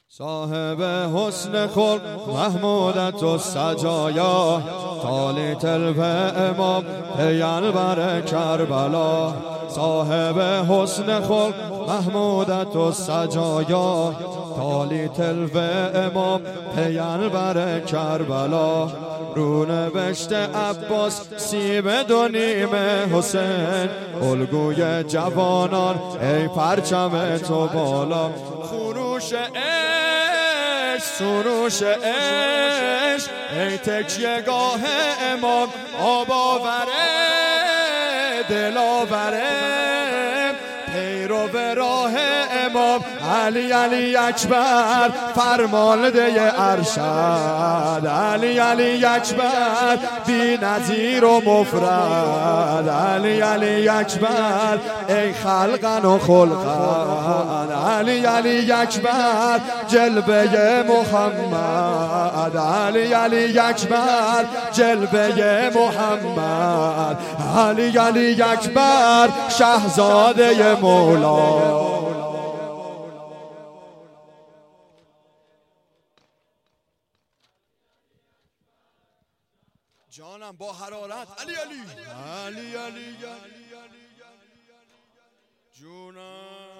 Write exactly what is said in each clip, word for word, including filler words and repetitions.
صاحب حسن خلق محمودت و سجایا، تالی تلف امام پیغمبر کربلا. صاحب حسن خلق محمودت و سجایا، تالی تلف امام پیغمبر کربلا. رونوشت عباس سیب دو نیم حسین، الگوی جوانان ای پرچم تو بالا. خروش عشق سروش عشق ای تکیه گاه امام، آب آوره دل آوره پیرو به راه امام. علی علی اکبر فرمانده ارشد، علی علی اکبر بی نظیر و مفرد. علی علی اکبر ای خلقن و خلقن، علی علی اکبر جلوه محمد. علی علی اکبر جلوه محمد. علی علی اکبر شهزاده مولا. جانم با حرارت علی علی علی علی جونم.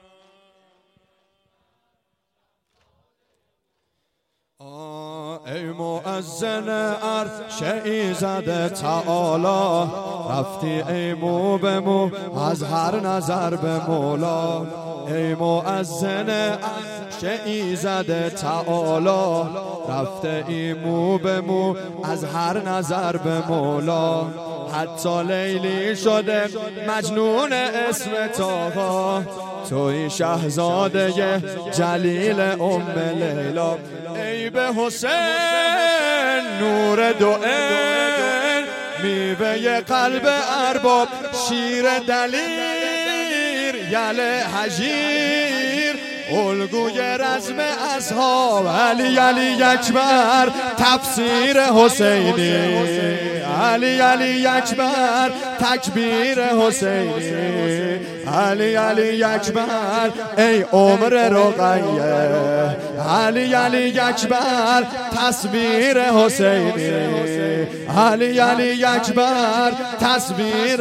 ای مؤذن عرش ایزد تعالی، رفتی ای مو به مو از هر نظر به مولا. ای مؤذن عرش ایزد تعالی، رفته ای مو به مو از هر نظر به مولا. حتی لیلی شده مجنون اسم طاها، توی شهزاده جلیل ام لیلا. ای به حسین نور دو عین، میوه قلب ارباب شیر دلیر یل هجیر، الگوی رزم اصحاب. علی علی اکبر تفسیر حسینی، علی علی اکبر تکبیر حسینی. علی علی اکبر ای عمر رقیه، علی علی اکبر تصویر حسینی. علی علی اکبر تصویر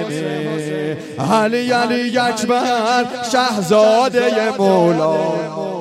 حسینی. علی علی اکبر شهزاده مولا.